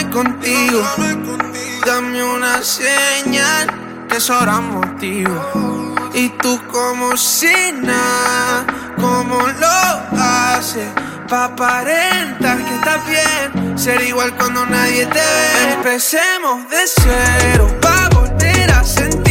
contigo. Dame una señal que sobra motivo. Y tú como si nada, ¿cómo lo haces? Pa' aparentar que estás bien, ser igual cuando nadie te ve. Empecemos de cero, pa' volver a sentir